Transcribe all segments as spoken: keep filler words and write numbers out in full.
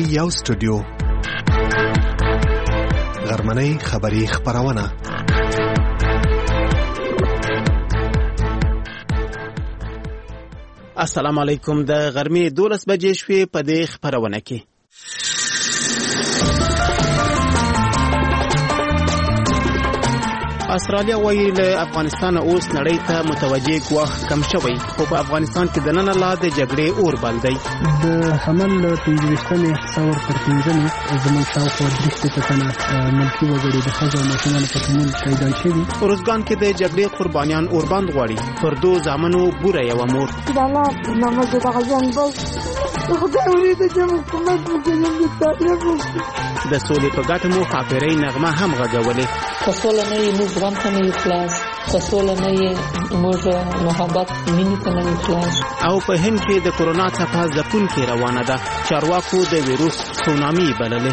یو سټوډیو غرمنۍ خبری خبرونه. السلام علیکم. د غرمې دولس بجې شوې په دې خبرونه کې استرالیا وایي له افغانستان اوس نړۍ ته متوجه ګواښ کم شوی، خو په افغانستان کې د نن لا د جګړې اور بل دی. د حمل پنځویشتمې څور تر پنځمې زموږ شاوخوا درې شپېته تنه ملکي وګړي د ښځو او ماشومانو په شمول شهیدان شوي. روزګان کې د جګړې قربانیان اوربند غواړي. پر دو زامنو بوره یوه مور د سولې په ګټه مو ښاپېرۍ نغمه هم غږولې. که سوله نه وي موږ غم ته نه یو خلاص، که سوله نه وي موږ محبت مینې ته نه یو خلاص. او په هند کې د کرونا څپه ځپونکې روانه ده. چارواکو د ویروس سونامي بللې.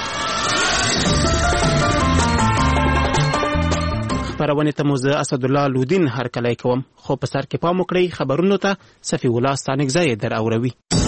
خبرونه ته مو زه اسدالله لودین هرکلی کوم، خو په سر کې پام وکړئ خبرونو ته صفي الله ستانکزی در اوروي.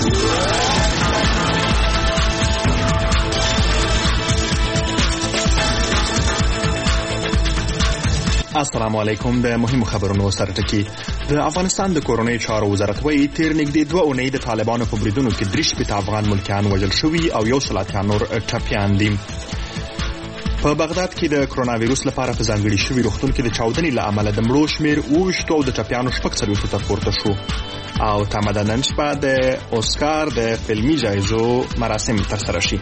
السلام علیکم. د مهمو خبرونو سره ټکی. د افغانستان د کورنۍ چارو وزارت وایي تیر نږدې دوه اونۍ د طالبانو په بریدونو کې درې شپېته افغان ملکیان وژل شوي او یو سل اتیا نور ټپیان دي. په بغداد کې د کرونا ویروس لپاره په ځانګړي شوي روغتون کې د چاودنې له امله د مړو شمېر اوویشتو او د ټپیانو شپږ څلوېښتو ته پورته شو. او تمه ده نن شپه د اوسکار د فلمي جایزو مراسم ترسره شي.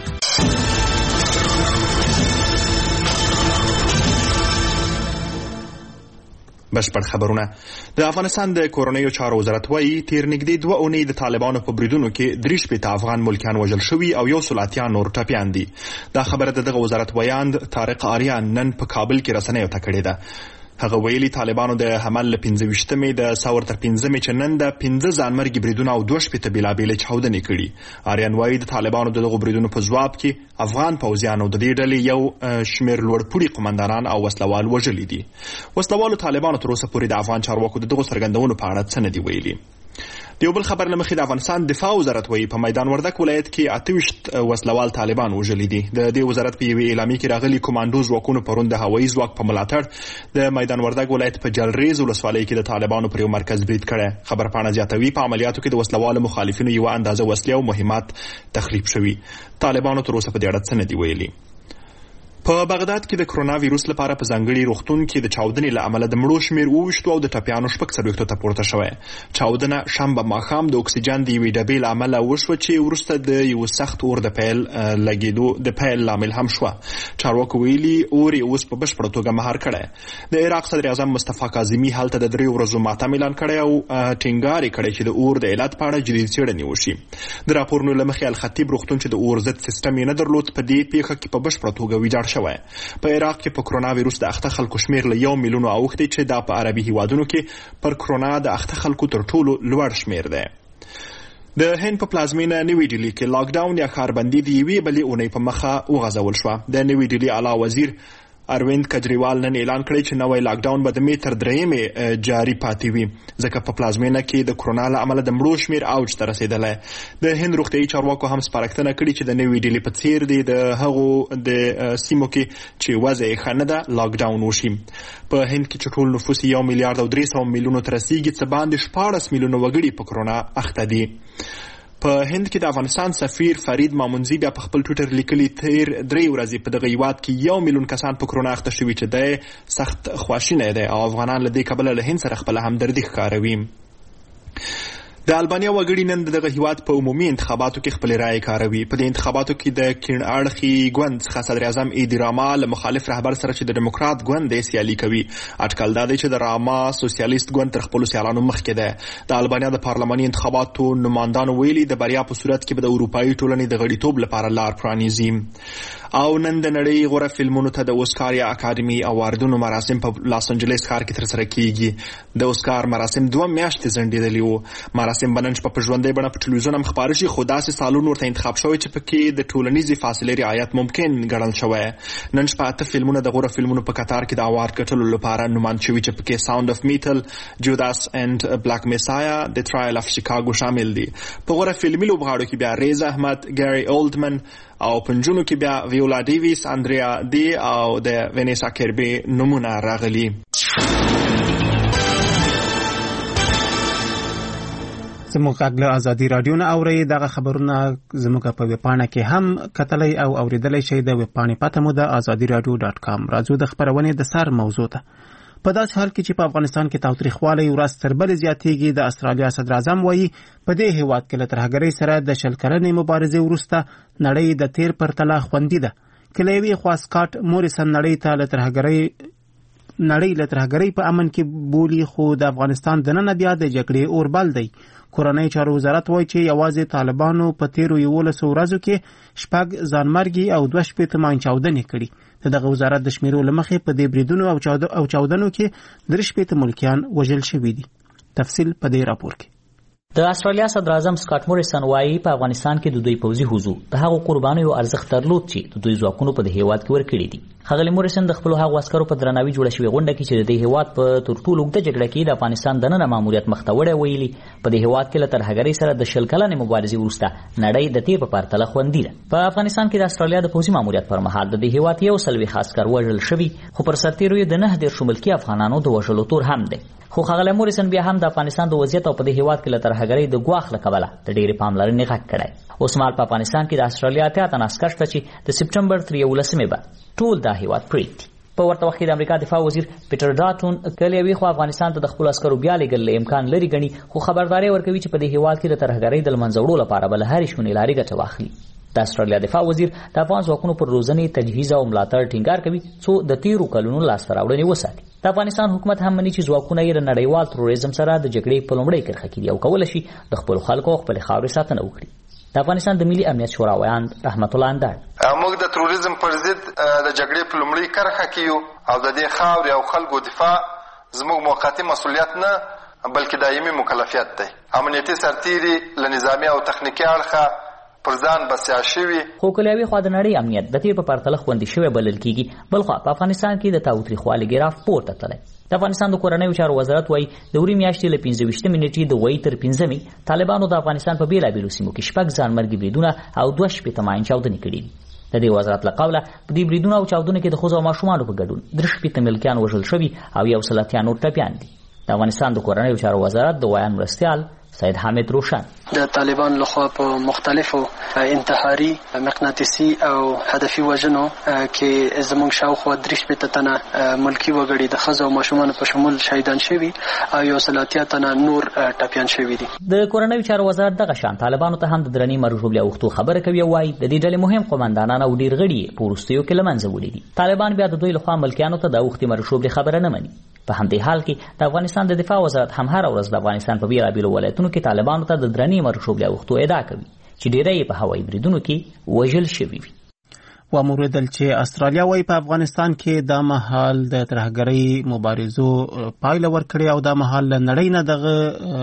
بشپړ خبرونه. د افغانستان د کورنیو چارو وزارت وایي تیر نږدې دوه اونۍ د طالبانو په بریدونو کې درې شپېته افغان ملکیان وژل شوي او یو سل اتیا نور ټپیان دي. دا خبره د دغه وزارت ویاند طارق آریان نن په کابل کې رسنیو ته کړې ده. هغه ویلي طالبانو د حمل له پنځویشتمې د څور تر پنځمې چې نن د پنځه ځانمرګي بریدونه او دوه شپېته بېلابېلې چاودنې کړي. آریان وایي د طالبانو د دغو بریدونو په ځواب کې افغان پوځیانو د دې ډلې یو شمېر لوړپوړي قمندانان او وسلوال وژلي دي. وسلوالو طالبانو تر اوسه پورې د افغان چارواکو د دغو څرګندونو په اړه څه نه دي ویلي. د یو بل خبر له مخې د افغانستان دفاع وزارت وایي په میدان وردک ولایت کې اته ویشت وسلوال طالبان وژلي دي. د دې وزارت په یوې اعلامیه کې راغلي کمانډو ځواکونو پرون د هوایي ځواک په ملاتړ د میدان وردک ولایت په جلریز ولسوالۍ کې د طالبانو پر یو مرکز برید کړی. خبرپاڼه زیاتوي په عملیاتو کې د وسلوالو مخالفینو یوه اندازه وسلې او مهمات تخریب شوي. طالبانو تر اوسه په دې اړه څه نه دي ویلي. په بغداد کې د کرونا ویروس لپاره په ځانګړي روغتون کې د چاودنې له امله د مړو شمېر اوویشتو او د ټپیانو شپږ څلوېښتو ته پورته شوی. چاودنه شنبه ماښام د اکسیجن د یوې ډبې له امله وشوه چې وروسته د یو سخت اور د پیل لګېدو د پیل لامل هم شوه. چارواکو ویلي اور یې اوس په بشپړه توګه مهار کړی. د عراق صدر اعظم مصطفی کاظمي هلته د دریو ورځو ماتم اعلان کړی او ټینګار یې کړی چې د اور د علت په اړه جدي څېړنې وشي. د راپورونو له مخې الخطیب روغتون چې د اور ضد سیستم یې نه درلود په دې پیښه کې په بشپړه توګه ویجاړ شوی. په عراق کې په کرونا ویروس د اخته خلکو شمېر له یو میلیون اوښتی چې دا په عربي هیوادونو کې پر کرونا د اخته خلکو تر ټولو لوړ شمېر دی. د هند په پلازمینه نوې ډیلي کې لاک ډاون یا ښاربندي د یوې بلې اونۍ په مخه وغځول شوه. د نوې ډیلي اعلی وزیر ارویند کجریوال نن اعلان کړی چې نوی لاک ډاون به د مې تر درېیمې جاري پاتې وي، ځکه په پلازمینه کې د کرونا له امله د مړو شمېر اوج ته رسېدلی. د هند روغتیایي چارواکو هم سپارښتنه کړې چې د نوې ډیلي په څېر دی د هغو د سیمو کې چې وضع یې ښه نه ده لاک ډاون وشي. په هند کې چې ټول نفوس یو میلیارډ او درې سوه میلیونو ته رسیږي، څه باندې شپاړس میلیونه وګړي په کرونا اخته دي. په هند کې د افغانستان سفیر فرید مامونزي بیا په خپل ټویټر لیکلي تیر درې ورځې په دغه هیواد کې یو میلیون کسان په کرونا اخته شوي چې دی سخت خواشینی دی او افغانان له دې کبله له هند سره خپله همدردي ښکاروي. د البانیا وګړي نن دغه هیواد په عمومي انتخاباتو کې خپل رائے کاروي. په دې انتخاباتو کې د کیڼ اړخي ګوند څخه صدر اعظم ایدی راما له مخالف رهبر سره چې د ډیموکرات ګوند دی سیالي کوي. اټکل دا دی چې د راما سوسیالیست ګوند تر خپلو سیالانو مخکې دی. د البانیا د پارلماني انتخاباتو نمایندانو ویلي د بریا په صورت کې به د اروپایي ټولنې د غړیتوب لپاره لار پرانیزي. او نن د نړۍ غوره فلمونو ته د اوسکار یا اکاډمي اواردونو مراسم په لاس انجلس ښار کې ترسره کیږي. د اوسکار مراسم دوه میاشتې ځنډېدلي وو. مراسم مراسم به نن شپه په ژوندۍ بڼه په ټلویزیون هم خپاره شي، خو داسې سالون ورته انتخاب شوی چې پکې د ټولنیزې فاصلې رعایت ممکن ګڼل شوی. نن شپه اته فلمونه د غوره فلمونو په کتار کې د اوارد ګټلو لپاره نوماند شوي چې پکې ساوند اف میټل، جوداس اینڈ بلاک میسایا، د ټرایل اف شیکاګو شامل دي. په غوره فلمي لوبغاړو کې بیا ریز احمد، ګاری اولډمن او پنجونو کې بیا ویولا ډیویس، اندریا دی او د وینیسا کربی نمونه راغلي. زموږ غږ له ازادي راډیو نه اورئ. دغه خبرونه زموږ په ویبپاڼه کې هم کتلی او اوریدلی شئ. د ویبپاڼې پته مو د ازادي راډیو ډاټ کام. راځو د خپرونې د سر موضوع ته. په داسې حال کې چې په افغانستان کې تاوتریخوالی ورځ تر بلې زیاتېږي، د استرالیا صدر اعظم وایي په دې هېواد کې له ترهګرۍ سره د شل کلنې مبارزې وروسته نړۍ د تیر پرتله خوندي ده. که له یوې خوا سکاټ موریسن نړۍ ته له ترهګرۍ نړۍ له ترهګرۍ په امن کې بولي، خو د افغانستان دننه بیا د جګړې اوربل دی. کورنۍ چارو وزارت وایي چې یوازې طالبانو په تیرو یولسو ورځو کې شپږ ځانمرګي او دوه شپېته ماین چاودنې کړي. د دغه وزارت د شمیرو له مخې په دې بریدونو او چاودنو کې درې شپېته ملکیان وژل شوي دي. تفصیل په دې راپور کې. د استرالیا صدر اعظم سکاټ موریسن وایي په افغانستان کې د دوی پوځي حضور د هغو قربانیو ارزښت درلود چې د دوی ځواکونو په دې هیواد کې ورکړي دي. ښاغلي موریسن د خپلو هغو عسکرو په درناوي جوړه شوې غونډه کې چې د دې هیواد په تر ټولو اوږده جګړه کې د افغانستان دننه ماموریت مخ ته وړی ویلي په دې هیواد کې له ترهګرۍ سره د شل کلنې مبارزې وروسته نړۍ د تیر په پرتله خوندي ده. په افغانستان کې د استرالیا د پوځي ماموریت پر مهال د دې هیواد یو سلویښت عسکر وژل شوي، خو پر سرتیرو یې د نهه دېرشو ملکي افغانانو د وژلو تور هم دی. خو ښاغلی موریسن بیا هم د افغانستان د وضعیت او په دې هیواد کې له ترهګرۍ د ګواښ له کبله د ډېرې پاملرنې غږ کړی. اوس مهال په افغانستان کې د استرالیا اتیا تنه عسکر شته چې د سپټمبر تر یولسمې به ټول دا هیواد پرېږدي. په ورته وخت کې د امریکا دفاع وزیر پیټر ډاټون کله یوې خوا افغانستان ته د خپلو عسکرو بیا لېږل امکان لري ګڼي، خو خبرداری ورکوي چې په دې هیواد کې د ترهګرۍ د له منځه وړو لپاره به له هرې شونې لارې ګټه واخلي. د استرالیا دفاع وزیر د افغان ځواکونو پر روزنې، تجهیز او ملاتړ ټینګار کوي څو د تیرو کلونو لاسته راوړنې وساتي. د افغانستان حکومت هم مني چې ځواکونه یې د نړیوال تروریزم سره د جګړې په لومړۍ کرښه کې دي او کولی شي د خپلو خلکو او خپلې خاورې ساتنه وکړي. د افغانستان د ملي امنیت شورا ویاند رحمت الله انداړ: موږ د تروریزم پر ضد د جګړې په لومړۍ کرښه کې یو او د دې خاورې او خلکو دفاع زموږ موقتي مسؤلیت نه بلکې دایمي مکلفیت دی. امنیتي سرتیري له نظامي او تخنیکي اړخه پر ځان بسیا شوي، خو که له یوې خوا د نړۍ امنیت د تیر په پرتله خوندي شوی بلل کېږي، بل خوا په افغانستان کې د تاوتریخوالي ګراف پورته تللی. د افغانستان د کورنیو چارو وزارت وایي د وری میاشتې له پنځه ویشتمې نېټې د وایي تر پنځمې طالبانو د افغانستان په بېلابېلو سیمو کې شپږ ځانمرګي بریدونه او دوه شپېته ماین چاودنې کړي دي. د دې وزارت له قوله په دې بریدونو او چاودنو کې د ښځو او ماشومانو په ګډون درې شپېته ملکیان وژل شوي او یو سل اتیا نور ټپیان دي. د افغانستان د کورنیو چارو وزارت د ویان مرستیال سید حامد روشن: د طالبان لخوا په مختلفو انتحاري، مقناطیسي او هدفي وژنو کې زموږ شاوخوا درې شپېته تنه ملکي وګړي د ښځو او ماشومانو په شمول شهیدان شوي او یو سل اتیا تنه نور ټپیان شوي دي. د کورنیو چارو وزارت دغه شان طالبانو ته هم د درنې مرژوبلې اوښتو خبره کوي او وایي د دې ډلې مهم قومندانان او ډېر غړي یې په وروستیو کې له منځه وړي دي. طالبان بیا د دوی لخوا ملکیانو ته د اوښتې مرژوبلې خبره نه مني. په همدې حال کې د افغانستان د دفاع وزارت هم هره ورځ د افغانستان په بېلابېلو ولایتونو کې طالبانو ته د درنې مرژوبلې اوښتو ادعا کوي چې ډېری یې په هوایي بریدونو کې وژل شوي وي. وموریدل چې استرالیا وایي په افغانستان کې دا مهال د ترهګرۍ مبارزو پایله ورکړې او دا مهال له نړۍ نه دغه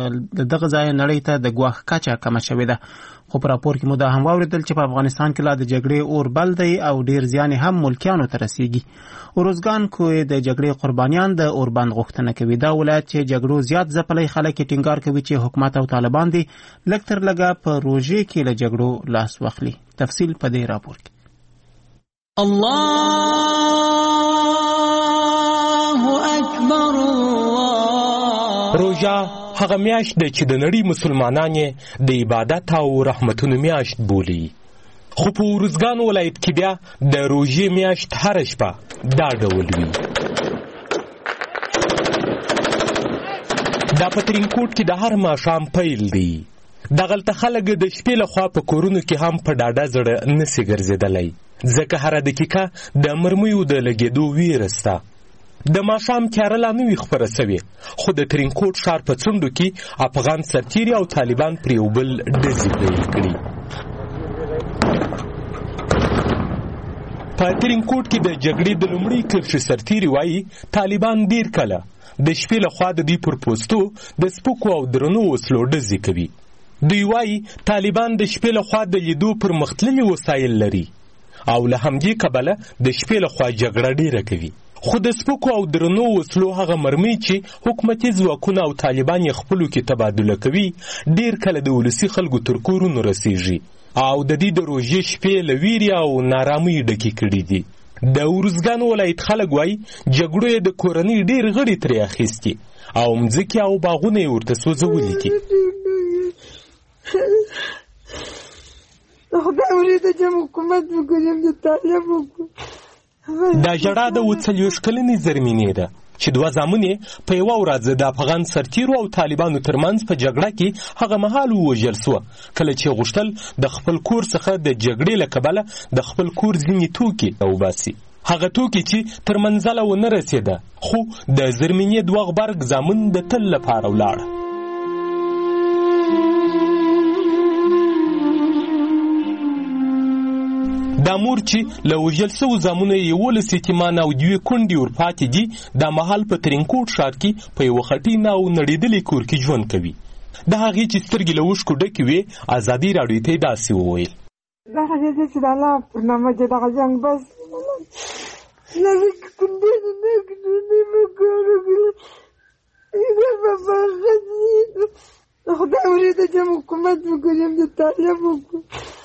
دغه ځای نړۍ ته د ګواښ کچه کمه شوې ده. خو په راپور کې مو دا هم واورېدل چې په افغانستان کې لا د جګړې اور بل دی او ډېر زیان هم ملکیانو ته رسیږي. اوروزګان کوی د جګړې قربانیان د اوربند غوښتنه کوي. دا ولایت چې جګړو زیات ځپلی خلک یې ټینګار کوي چې حکومت او طالبان دي لږ تر لږه په روژې کې له جګړو لاس واخلي. تفصیل په دې راپور کې. الله اکبر. روژه هغه میاشت ده چې د نړۍ مسلمانان یې د عبادت او رحمتونو میاشت بولي، خو په اوروزګان ولایت کې بیا د روژې میاشت هره شپه دا ډول وي. دا په ترینکوټ کې د هر ماښام پیل دی. دغلته خلک د شپې لخوا په کورونو کې هم په ډاډه زړه نسي ګرځېدلی، ځکه هره دقیقه د مرمیو د لګېدو ویره سته. د ماښام تیاره لا نه وي خپره سوې، خو د ترینکوټ ښار په څنډو کې افغان سرتیري او طالبان پر یو بل ډزې پیل کړي. په ترینکوټ کې د جګړې د لومړۍ کرښې سرتیري وایي طالبان ډېر کله د شپې لخوا د دوی پر پوستو د سپکو او درنو وسلو ډزې کوي. دوی وایي طالبان د شپې لخوا د لیدو پرمختللي وسایل لري او له همدې کبله د شپې لخوا جګړه ډیره کوي. خو د سپکو او درنو وسلو هغه مرمۍ چې حکومتي ځواکونه او طالبان یې خپلو کې تبادله کوي ډیر کله د ولسي خلکو تر کورونو رسیږي او د دې د روژې شپې له ویرې او نارامۍ ډکې کړي دي. د ارزګان ولایت خلک وایي جګړو یې د کورنۍ ډیر غړي ترې اخیستي او مځکې او باغونه یې ورته سوځولي دي. خدای ولیده چې حکومت وکړم د طالب وکړو. دا ژړا د اووه څلوېښت کلنې زرمینې ده چې دوه زامن یې په یوه ورځ د افغان سرتیرو او طالبانو ترمنځ په جګړه کې هغه مهال ووژل سوه کله چې غوښتل د خپل کور څخه د جګړې له کبله د خپل کور ځینې توکي راوباسي. هغه توکي چې تر منزله ونه رسېده خو د زرمینې دوه غبرګ زامن د تل لپاره ولاړه. دا مور چې له وژل سوو زامنو یې یولس یتیمان او دوې کونډې ورپاتې دي دا مهال په ترینکوټ ښار کې په یوه خټین او نړېدلي کور کې ژوند کوي. د هغې چې سترګې له اوښکو ډکې وې ازادي راډیو ته یې داسې وویل. دغه دې چې د الله په نامه چې دغه جنګ بس نوې کونډې نه کړې مو کارو خدای ولیده چې حکومت وکړم د طالب وکړو.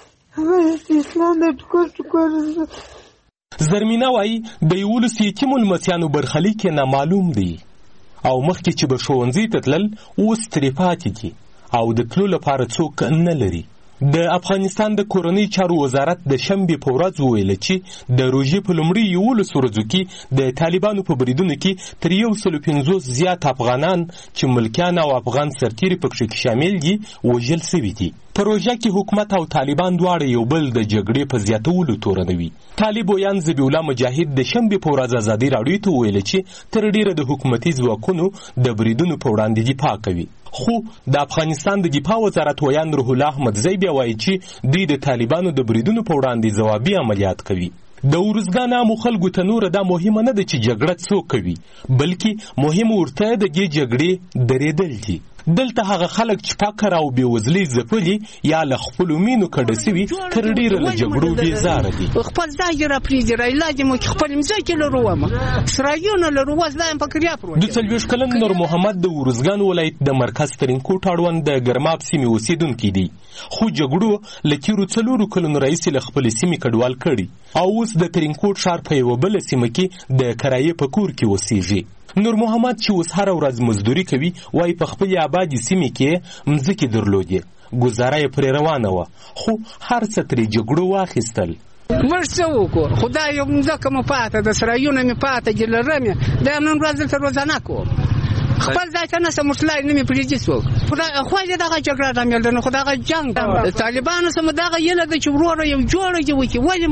زرمینه وایي د یولسو یتیمو لمسیانو برخلیک یې نامعلوم دی او مخکې چې به ښوونځي ته تلل اوس ترې پاتې دي او د تلو لپاره څوک نه لري. د افغانستان د کورنۍ چارو وزارت د شنبې په ورځ وویل چې د روژې په لومړي یولسو ورځو کې د طالبانو په بریدونو کې تر یو سلو پنځوس زیات افغانان چې ملکیان او افغان سرتیري پکښې کې شامل دي وژل سوي دي. په روژه کې حکومت او طالبان دواړه یو بل د جګړې په زیاتولو تورنوي. طالب ویان ذبیح الله مجاهد د شنبې په ورځ ازادي راډیو ته وویل چې تر ډیره د حکومتي ځواکونو د بریدونو په وړاندې دفاع کوي. خو د افغانستان د دفاع وزارت ویان روح الله احمدزی بیا وایي چې دوی د طالبانو د بریدونو په وړاندې ځوابي عملیات کوي. د ارزګان عامو خلکو ته نوره دا مهمه نه ده چې جګړه څوک کوي بلکې مهم ورته د دې جګړې درېدل دي. دلته هغه خلک چې فقر او بېوزلۍ ځپلي یا له خپلو مینو کډه سوي تر ډېره له جګړو بېزاره دي. خپل ځای یې راپرېږدي علاج یې مو چې خپل مځکې لرو ومه سرایونه لرو اوس دا یم په کریا پروت. د څلوېښت کلن نور محمد د ارزګان ولایت د مرکز ترینکوټ اړوند د ګرماب سیمې اوسېدونکی دی خو جګړو له تېرو څلورو کلونو راهیسې له خپلې سیمې کډوال کړي او اوس د ترینکوټ ښار په یوه بله سیمه کې د کرایې په کور کې اوسېږي. نور محمد چې اوس هره ورځ مزدوري کوي وایي په خپلې آبادې سیمې کې مځکې درلودې ګزاره یې پرې روانه وه خو هر څه ترې جګړو واخیستل. موږ څه وکړو خدای یو مځکه مو پاته ده سرایونه مې پاته دي لرم یې دا یم نن ورځ دلته روزانه کوم خپل ځای ته نسته مرسلای نه مې پرېږدي څوک خو یې دغه جګړه رامیل ده نو خو دغه جنګ د طالبانو سره مو دغه یله ده چې وروره یو جوړه دې وکړي ولې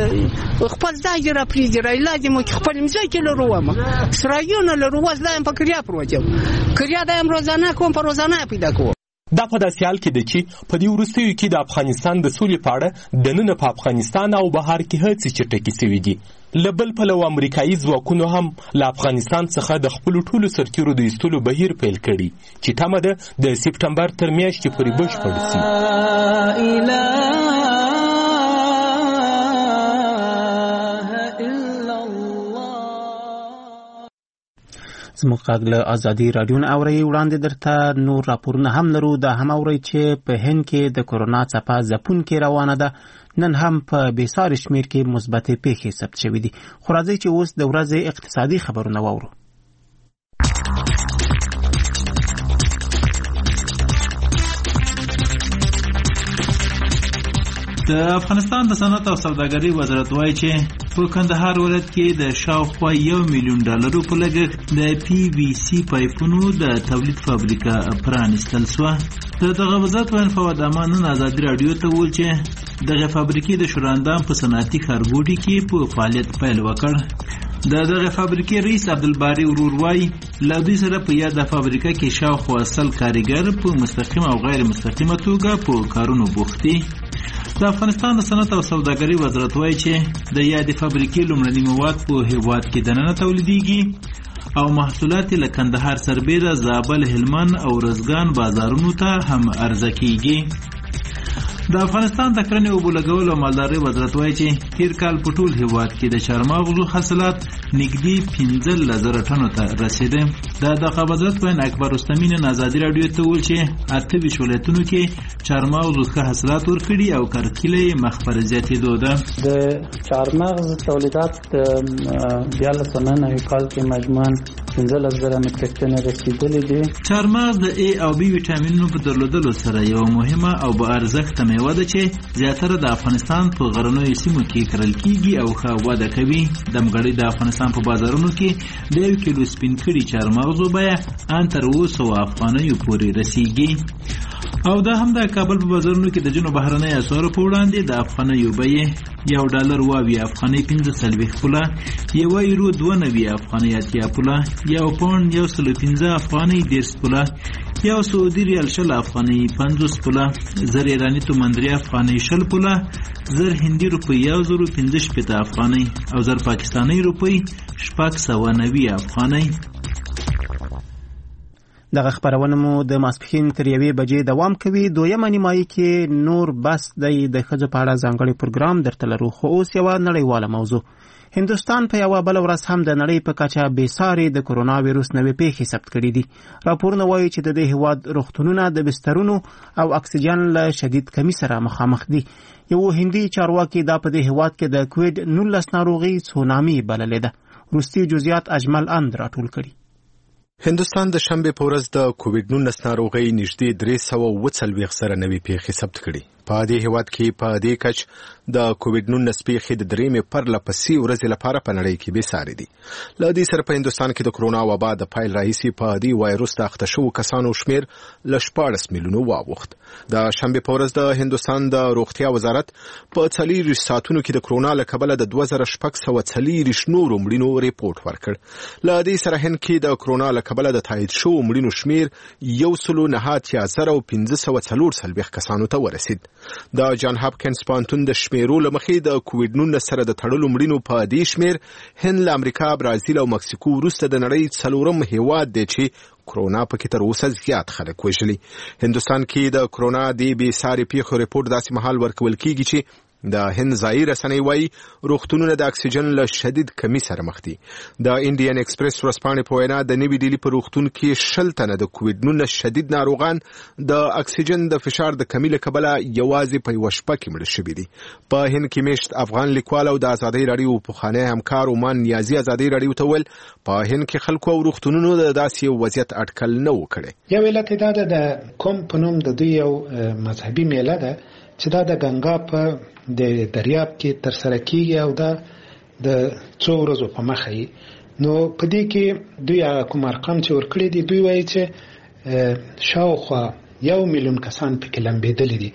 خپل ځای یې راپرېږدي را علاج یې مو چې خپل مځکې لرو ومه سرایونه لرو اوس دا یم په کریا پروت یم کریا دا یم روزانه کوم په روزانه یې پیدا کوم. دا په داسې حال کې ده چې په دې وروستیو کې د افغانستان د سولې په اړه دننه په افغانستان او بهر کې هڅې چټکې سوي دي. له بل پلوه امریکایي ځواکونو هم له افغانستان څخه د خپلو ټولو سرتیرو د ایستلو بهیر پیل کړي چې تمه ده د سپټمبر تر میاشتې پورې بشپړ شي. زموږ غږ له ازادي راډیو نه اورئ. وړاندې درته نور راپورونه هم لرو. دا هم اورئ چې په هند کې د کرونا څپه ځپونکې روانه ده. نن هم په بېساري شمېر کې مثبتې پیښې ثبت شوي دي. خو راځئ چې اوس د ورځې اقتصادي خبرونه واورو. د افغانستان د صنعت او سوداګرۍ وزارت وایي چې په کندهار ولایت کې د شاوخوا یو میلیون ډالرو په لګښت د پی وی سی پایپونو د تولید فابریکه پرانیستل شوه. د دغه وزارت ویاند فواد امان نن ازادي راډیو ته وویل چې دغه فابریکې د شوراندام په صنعتي ښارګوټي کې په فعالیت پیل وکړ. د دغه فابریکې رئیس عبدالباري ورور وایي له دوی سره په یاده فابریکه کې شاوخوا سل کارګر په مستقیمه او غیر مستقیمه توګه په کارونو بوخت دي. د افغانستان د صنعت او سوداګرۍ وزارت وایي چې د یادې فابریکې لومړني مواد په هیواد کې دننه تولیدېږي او محصولات له کندهار سربېره زابل هلمند او رزګان بازارونو ته هم عرضه کیږي. د افغانستان د کرنې اوبو لګولو او مالدارۍ وزارت وایي چې تیر کال په ټول هیواد کې د چارمغزو حاصلات نږدې پنځلس زره ټنو ته رسیده. د دغه وزارت په اکبر رستمی نن ازادي راډیو ته وویل چې اته ویشت ولایتونو کې چارمغزو ښه حاصلات ورکړي او کرکیله مخ پر زیاتېدو ده. د چارمغز تولیدات دیارلس سوه نهه نوي کال کې مجموعاً پنځلس زره متریک ټنه رسیدلي دي. چارمغز د ای او بی ویټامینونو په درلودلو سره یو مهمه او با ارزښته میوه ده چې زیاتره د افغانستان په غرنیو سیمو کې کرل کیږي او ښه وده کوي. دمګړی د افغانستان په بازارونو کې د یو کیلو سپین کړي چارمغزو بیه ان تر اوه سوه افغانیو پورې رسیږي. او دا هم د کابل په بازارونو کې د جنوب بهرنۍ اسعارو په وړاندې د افغانیو بیې یو ډالر واوي افغانۍ پنځه څلوېښت پوله، یو یورو دوه نوي افغانۍ اتیا پوله، یو پاونډ یو سل پنځه افغانۍ دېرش پوله، یو سعودي ریال شل افغانۍ پنځوس پوله، زر ایراني تومان درې افغانۍ شل پوله، زر هندي روپۍ یو زر پنځه شپېته افغانۍ او زر پاکستاني روپۍ شپږ سوه نوي افغانۍ. دغه خبرونه مو د ماسپښین تر یوې بجې دوام کوي. دویمه نیمایي کې نور بس دی د ښځو په اړه ځانګړی پروګرام درته لرو. خو اوس یوه نړیواله موضوع. هندوستان په یوه بله ورځ هم د نړۍ په کچه بېسارې د کرونا ویروس نوې پیښې ثبت کړي دي. راپورونه وایي چې د دې هیواد روغتونونه د بسترونو او اکسیجن له شدید کمی سره مخامخ دي. یو هندي چارواکي دا په دې هیواد کې د کوویډ نولس ناروغي سونامي بللې ده. وروستي جزئیات اجمل اند راټول کړي. هندوستان د شنبې په ورځ د کوویډ نولس ناروغۍ نږدې درې سوه اووه څلوېښت سره نوې پیښې ثبت کړي. په دې هیواد کې په دې کچ د کوویډ نولس پیښې د درېمې پرله پسې ورځې لپاره په نړۍ کې بېسارې دي. له دې سره په هندوستان کې د کرونا وبا د پیل راهیسې په دې وایروس د اخته شوو کسانو شمېر له شپاړس میلیونو واوښت. د شنبې په ورځ د هندوستان د روغتیا وزارت په څلېرویشت ساعتونو کې د کرونا له کبله د دوه زره شپږ سوه څلېرویشت نورو مړینو ریپورټ ورکړ. له دې سره هند کې د کرونا له کبله د تایید شوو مړینو شمېر یو سلو نهه اتیا زره او پنځه سوه څلور څلوېښت کسانو ته ورسید. د جان هاپکینز پوهنتون د شمیرو له مخې د کوویډ نولس سره د تړلو مړینو په دې شمیر هند له امریکا، برازیل او مکسیکو وروسته د نړۍ څلورم هیواد دی چې کرونا پکې تر اوسه زیات خلک وژلي. هندوستان کې د کرونا د بېسارې پیښو ریپورټ داسې مهال ورکول کیږي چې د هند ځایي رسنۍ وایي روغتونونه د اکسیجن له شدید کمی سره مخ دي. د انډین ایکسپریس ورځپاڼې په وینا د نوي ډیلي په روغتون کې شل تنه د کوویډ نولس شدید ناروغان د اکسیجن د فشار د کمی له کبله یوازې په یوه شپه کې مړه شوي دي. په هند کې میشت افغان لیکوال او د ازادۍ راډیو پخوانی همکار عمان نیازي ازادۍ راډیو ته ویل په هند کې خلکو او روغتونونو د داسې وضعیت اټکل نه و کړی. یو علت دا ده د کوم په نوم د دوی یو مذهبي میله ده چې دا د ګنګا په د دریاب کې تر سره کیږي او دا د څو ورځو په مخه یې. نو په دې کې دوی کوم ارقام چې ورکړي دي دوی وایي چې شاوخوا یو میلیون کسان پکې لمبېدلي دي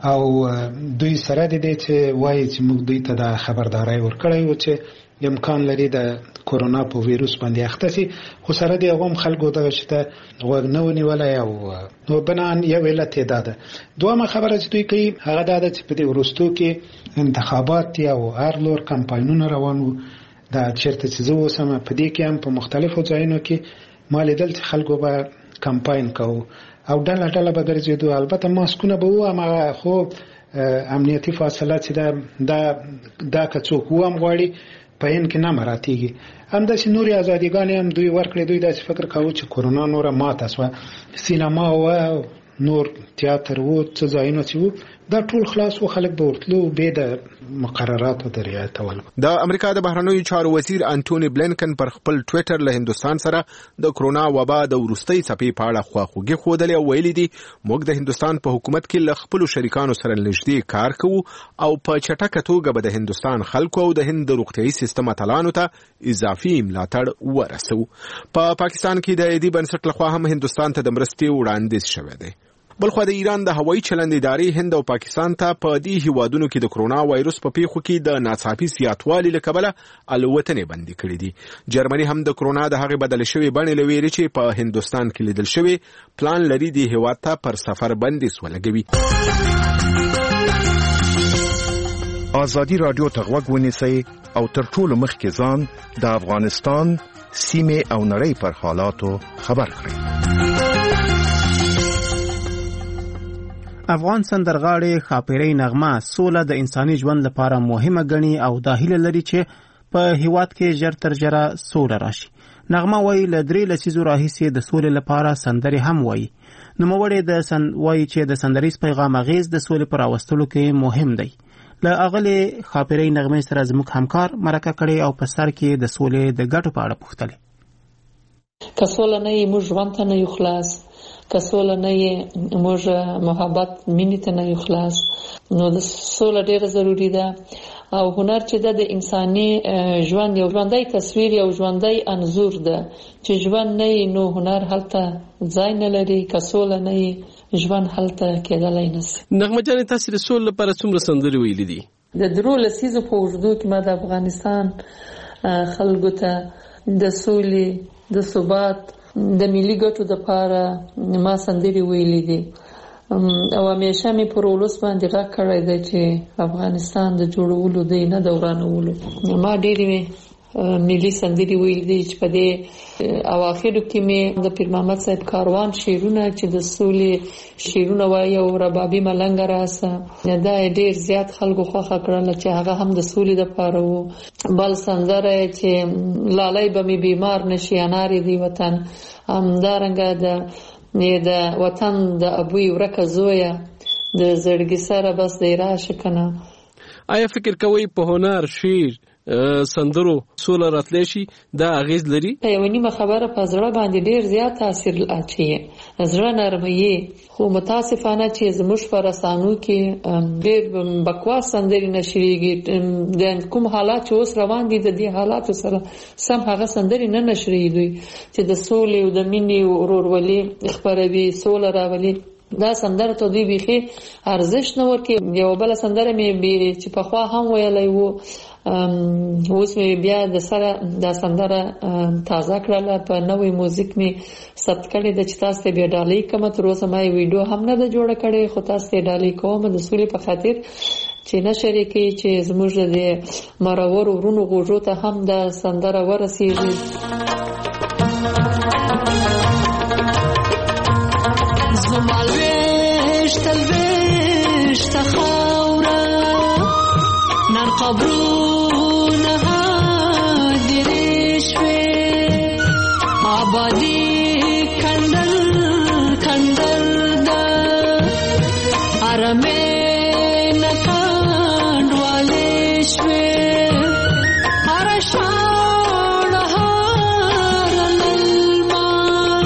او دوی سره د دې چې وایي چې موږ دوی ته د خبرداري ورکړی و چې امکان لري د کورونا په ویروس باندې اخته شي، خو سره د هغوم خلکو دغه چې ته غوږ نه ونیولی او نو بنان یو علت یې دا ده. دویمه خبره چې دوی کوي هغه دا ده چې په دې وروستو کې انتخابات دي او هر لور کمپاینونه روان وو. دا چېرته چې زه اوسم په دې کې هم په مختلفو ځایونو کې ما لیدل چې خلکو به کمپاین کوو او ډله ډله به ګرځېدو. البته ماسکونه به وو هماغه خو امنیتي فاصله چې دا دا که څوک وهم غواړي په هند کې نه مراتیږي. همداسې نورې ازادیګانې هم دوی ورکړې. دوی داسې فکر کاوه چې کورونا نوره ماته شوه. سینما و نور تیاتر و څه ځایونه چې وو دا ټول خلاص و، خلک به ورتلو بې د مقرراتو د رعایتولو. د امریکا د بهرنیو چارو وزیر انټونی بلینکن پر خپل ټویټر له هندوستان سره د کرونا وبا د وروستۍ څپې په اړه خواخوږي ښودلې او ویلي دي موږ د هندوستان په حکومت کې له خپلو شریکانو سره نږدې کار کوو او په چټکه توګه به د هندوستان خلکو او د هند د روغتیایي سیستم اتلانو ته اضافي ملاتړ ورسو. په پاکستان کې د ایدي بنسټ لخوا هم هندوستان ته د مرستې وړاندیز شوی دی. بلخوا د ایران د هوایي چلند ادارې هند او پاکستان ته په دې هیوادونو کې د کرونا وایروس په پیښو کې د ناڅاپي زیاتوالي له کبله الوتنې بندي کړې دي. جرمني هم د کرونا د هغې بدلې شوې بڼې له ویرې چې په هندوستان کې لیدل شوې پلان لري د هیواد ته پر سفر بندیز ولګوي. ازادي راډیو ته غوږ ونیسئ او تر ټولو مخکې ځان د افغانستان سیمه او نړۍ پر حالاتو خبر کړي. افغان سندرغاړي ښاپیرۍ نغمه سوله د انساني ژوند لپاره مهمه ګڼي او دا هیله لري چې په هیواد کې ژر تر ژره سوله راشي. نغمه وایي له درې لسیزو راهیسې د سولې لپاره سندرې هم وایي. نوموړی د سن وایي چې د سندریز پیغام اغیز د سولې پر راوستلو کې مهم دی. له اغلې ښاپیرۍ نغمې سره زموږ همکار مرکه کړې او په سر کې د سولې د ګټو په اړه پوښتلې. که سوله نه وي موږ ژوند ته نه یو خلاص، که سوله نه وي موږ محبت مینې ته نه یو خلاص. نو د سوله ډیره ضروری ده او هنر چې د انساني ژوند یو ژوندۍ تصویر یو ژوندۍ انځور ده چې ژوند نه وي نو هنر هلته ځای نه لري. که سوله نه وي ژوند هلته کېدلی نشي. نغمه جانې تاسې د سولې لپاره څومره سندرې ویلي دي؟ د درو لسیزو په اوږدو کې ما د افغانستان خلکو ته د سولې د ثبات د ملي ګټو لپاره ما سندرې ویلي دي او همیشه مې پر ولس باندې غږ کړی دی چې افغانستان د جوړولو دی نه د ورانولو. ما ډېرې ملي سندرې ویلي دي چې په دې اواخرو کې مې د پیر محمد صاحب کاروان شعرونه چې د سولې شعرونه وایي او ربابي ملنګ راسه دا ډېر زیات خلکو خوښه کړل چې هغه هم د سولې دپاره وو. بل سندره چې لالی به مې بیمار نشي انارې دی وطن، همدارنګه د د وطن د ابوی ورکه زویه د زړګي سره بس دی راشه کنه. آیا فکر کوئ په هنر شعر سندرو سوله راتلی شي دا اغیز لري؟ یوه نیمه خبره په زړه باندې ډیر زیات تاثیر اچوي، زړه نرموي. خو متاسفانه چې زموږ په رسانو کې ډیر بکواس سندرې نشریږي. د کوم حالات چې اوس روان دي د دې حالاتو سره سم هغه سندرې نه نشریږي چې د سولې او د مینې او ورورولۍ خپروي، سوله راولي. دا سندره ته دوی بیخي ارزښت نه ورکوي. یوه بله سندره مې چې پخوا هم ویلی وو اوس مې بیا د سره دا سندره تازه کړله، په نوی موزیک مې ثبت کړې ده چې تاسو ته بیا ډالۍ کومه. تر اوسه ما یې ویډیو هم نه ده جوړه کړې خو تاسو ته ډالۍ کوم د سولې په خاطر چې نشر یې کوي چې زموږ د مرورو ورونو غوږو ته هم دا سندره ورسیږي. تلويش تخاورا نار قبرونه هادري شوي آبادي کندل کندل دا ارمه نکاند والي شوي هرشان هارن المال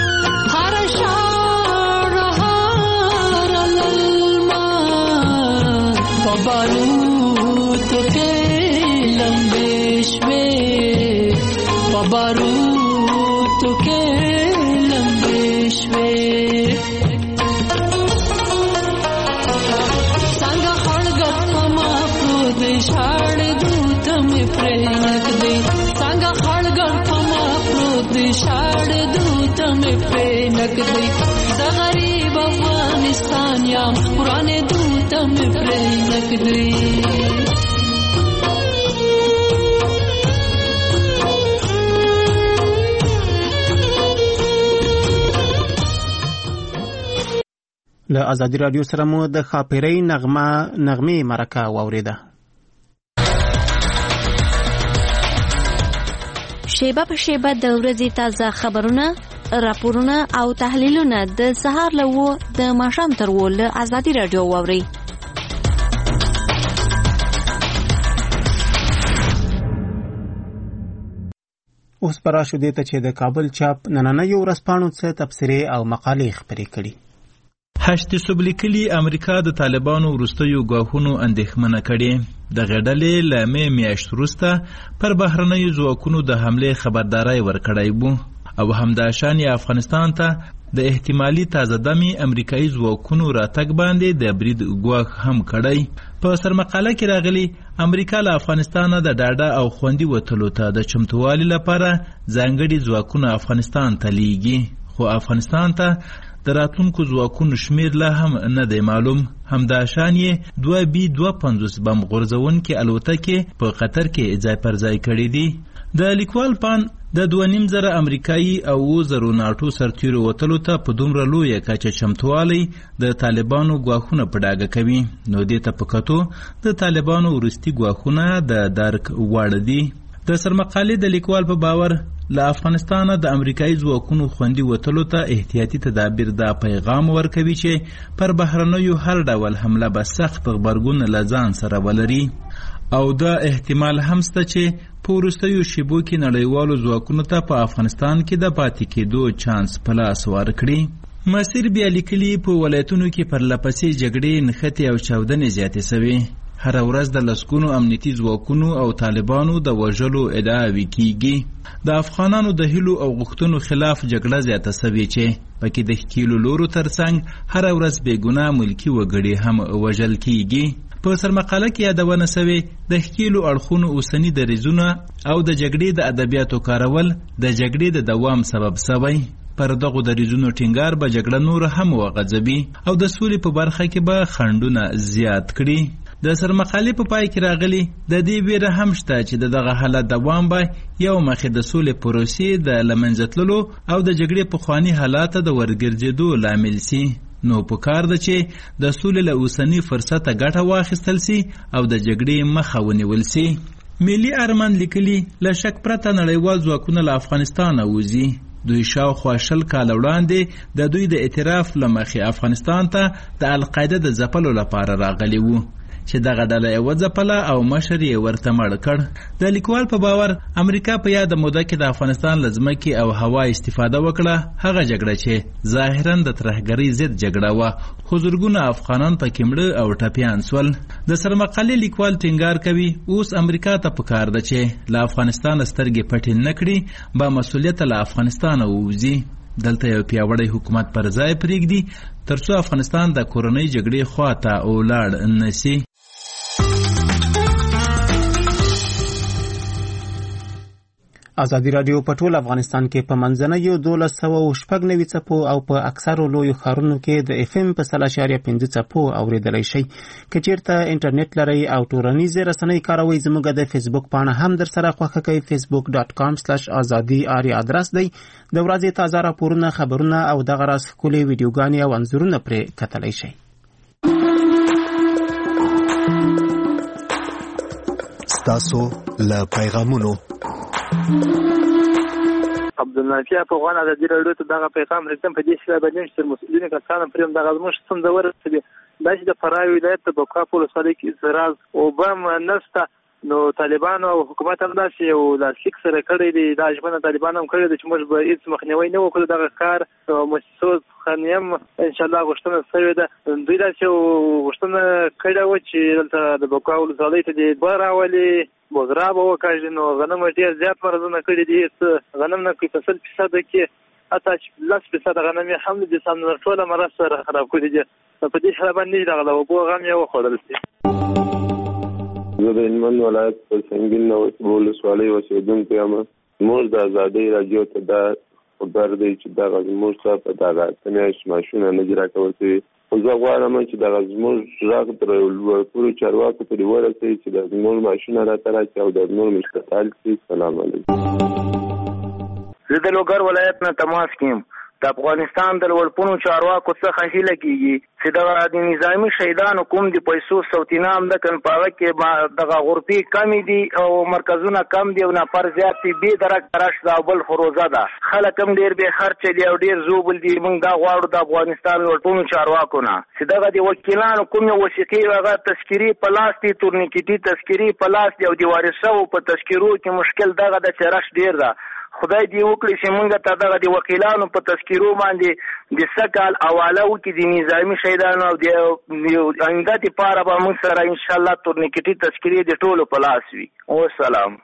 هرشان هارن المال وباروت کے لمبے شوي وباروت کے لمبے شوي څنګه خړګت ما پرود شاړ دوت مې پرېنک دی څنګه خړګت ما پرود شاړ دوت مې پرېنک دی د غریب افغانستان یم قران دوت مې پرېنک دی. له ازادي رادیو سره مو د ښاپیرۍ نغمه نغمې مرکه واورېده. شیبه په شیبه د ورځې تازه خبرونه، راپورونه او تحلیلونه د سهار له وو د ماښام تر وو له ازادي رادیو واورئ. اوس پر راشو دې ته چې د کابل چاپ نننیو ورځپاڼو څه تبصرې او مقالې خپرې کړي. هشت سوبلیکلی امریکا د طالبانو وروستیو ګواښونو اندېښمنه کړې. د غډلې له مې میاشت وروسته پر بهرنیو ځواکونو د حملې خبرداری ورکړی وو او همداشان یې افغانستان ته د احتمالي تازه دمي امریکایي ځواکونو راتګ باندې د برید ګواښ هم کړی. په سرمقاله کې راغلي امریکا له افغانستانه د ډاډه او خوندي وتلو ته د چمتووالي لپاره ځانګړي ځواکونه افغانستان ته لیږي، خو افغانستان ته د راتلونکو ځواکونو شمیر لا هم نه دی معلوم. همداشان یې دوه بي دوه پنځوس بم غورځونکې الوتکې په قطر کې ځای پر ځای کړي دي. د لیکوال پان د دوه نیم زره امریکایي او اووه زرو ناټو سرتیرو وتلو ته په دومره لویه کچه چمتووالی د طالبانو ګواښونه په ډاګه کوي. نو دې ته په کتو د طالبانو وروستي ګواښونه د درک وړ دي. د سرمقالې د لیکوال په باور له افغانستانه د امریکایي ځواکونو خوندي وتلو ته احتیاطي تدابیر دا پیغام ورکوي چې پر بهرنیو هر ډول حمله به سخت غبرګون له ځان سره ولري او دا احتمال هم شته چې په وروستیو شیبو کې نړیوالو ځواکونو ته په افغانستان کې د پاتې کېدو چانس په لاس ورکړي. مسیر بیا لیکلي په ولایتونو کې پرلپسې جګړې نښتې او چاودنې زیاتې شوې. هره ورځ د لسګونو امنیتي ځواکونو او طالبانو د وژلو ادعاوې کیږي. د افغانانو د هیلو او غوښتنو خلاف جګړه زیاته شوې چې پکې د ښکیلو لورو ترڅنګ هره ورځ بېګناه ملکي وګړي هم وژل کیږي. په سرمقاله کې یادونه شوې د ښکیلو اړخونو اوسني دریځونه او د جګړې د ادبیاتو کارول د جګړې د دوام سبب شوی. پر دغو دریځونو ټینګار به جګړه نور هم وغځوي او د سولې په برخه کې به خنډونه زیات کړي. د سرمقالې په پای کې راغلي د دې ویره هم شته چې د دغه حالت دوام به یو مخې د سولې پروسې د له منځه تللو او د جګړې پخواني حالات د ورګرځېدو لامل سي. نو پکار ده چې د سولې له اوسني فرصته ګټه واخیستل سي او د جګړې مخه ونیول سي. ملي ارمان لیکلي له شک پرته نړیوال ځواکونه له افغانستانه وځي. دوی شاوخوا شل کاله وړاندې د دوی د اعتراف له مخې افغانستان ته د القاعده د ځپلو لپاره راغلي وو چې دغه ډله یې وځپله او مشر یې ورته مړ کړ. د لیکوال په باور امریکا په یاده موده کې د افغانستان له ځمکې او هوا استفاده وکړه، هغه جګړه چې ظاهرا د ترهګرۍ ضد جګړه وه، خو زرګونه افغانان پکې مړه او ټپیان سول. د سرمقالې لیکوال ټینګار کوي اوس امریکا ته پکار ده چې له افغانستانه سترګې پټې نه کړي، با مسؤلیت له افغانستانه ووځي. دلته یو پیاوړی حکومت پر ځای پرېږدي ترڅو افغانستان د کورنۍ جګړې خواته ولاړ نشي. ازادي راډیو په ټول افغانستان کې په منځنیو دولس سوه شپږ نوي څپو او په اکثرو لویو ښارونو کې د اف ام په سل اشاریه پنځه څپو اورېدلی شئ. که چیرته انټرنیټ لرئ او ټولنیزې رسنۍ کاروئ، زموږ د فیسبوک پاڼه هم در سره خوښه کوئ. فیسبوک ډاټ کام سلاش ازادي آریا ادرس دی. د ورځې تازه راپورونه، خبرونه او دغه راز ښکلې ویډیوګانې او انځورونه پرې کتلی شئ. ستاسو له پیغامونو عبدالنافع افغان ازادي راډیو ته دغه پیغام رسوم په دې سره باندې چې مسؤلین کسان پرې دغه زموږ څنګه ورسېږي دا چې د فراه ولایت د بقا په ولسوالۍ کې اعتراض او بم نسته، نو طالبانو او حکومت هم داسې یو لاسلیک سره کړی دی. دا ژمنه طالبان هم کړې ده چې موږ به هېڅ مخنیوی نه وکړو دغه کار. مؤسسو څخه هم انشاءالله غوښتنه شوې ده. دوی داسې یو غوښتنه کړې وه چې دلته د بقا ولسوالۍ ته دې اوبه راولي، بوزرا به وکاږي، نو غنم ډېر زیات مرضونه کړي دي. هېڅ غنم نه کوي، په سل فیصده کې حتی لس فیصده غنم یې هم د سمندر ټوله مرض سره خراب کړي دي. په دې سره باندې دغه د اوبو غم یې وخوړل شي. زه د هلمند ولایت په سنګین ولسوالۍ اوسېدونکی یم. زموږ د ازادۍ راډیو ته دا خبر دی چې دغه زموږ ته په دغه اته میاشتې معاشونه نه دي راکول شوي. خو زه غواړم چې دغه زموږ غږ تر لوړپوړو چارواکو پورې ورسوي چې د زموږ معاشونه راته راکړي او د زموږ مشکل شي. سلام علیکم. زه د لوګر ولایت نه تماس کیم. د افغانستان د لوړپوړو چارواکو څخه هیله کیږي چې دغه د نظامی شهیدانو کوم د پیسو سوتینام د کن پاوه کې دغه غرفي کمی دي او مرکزونه کم دي او نفر زیات دي. به درک ترش دا بل فروزه ده، خلک هم ډیر به خرچ دي او ډیر زوبل دي. موږ دا غواړو د افغانستان لوړپوړو چارواکو نه چې دغه د وکیلانو کوم وثیقې هغه تذکری پلاس دي، تورنیکټي تذکری پلاس دي او د وارثو په تذکرو کې مشکل دغه د چرش ډیر ده. خدای دې وکړي چې موږ ته دغه د وکیلانو په تذکرو باندې د سکال حواله وکړي د نظامي شهیدانو او د آینده لپاره به موږ سره انشاءالله تورنیکټي تذکرې د ټولو په لاس وي. والسلام.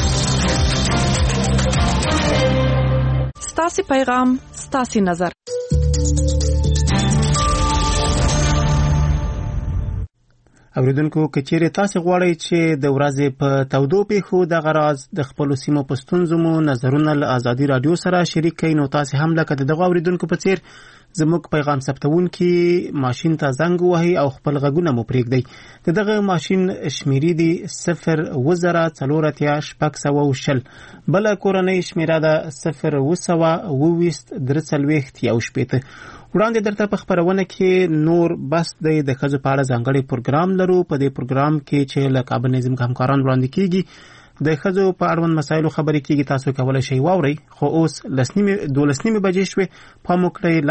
ستاسې پیغام، ستاسې نظر. اوریدونکو، که چیرې تاسو غواړئ چې د ورځې په تودو پیښو دغه راز د خپلو سیمو په ستونزو مو نظرونه له ازادي راډیو سره شریک کړئ، نو تاسو هم لکه د دغه اوریدونکو په څیر زموږ پیغام ثبتونکي ماشین ته زنګ وهي او خپل غږونه مو پرېږدئ. د دغه ماشین شمیرې دي صفر اوه زره څلور اتیا شپږ سوه او شل. بله کورنۍ شمیره ده صفر اوه سوه اوه ویشت درې څلوېښت یو شپېته. وړاندې درته په خپرونه کې نور بس دی د ښځو په اړه ځانګړی پروګرام لرو. په دې پروګرام کې چې له کابل نه زموږ همکاران وړاندې کیږي د ښځو په اړوند مسایلو خبرې کیږي. تاسو کولی شئ واورئ. خو اوس لس نیمې دولس نیمې بجې شوې. پام وکړئ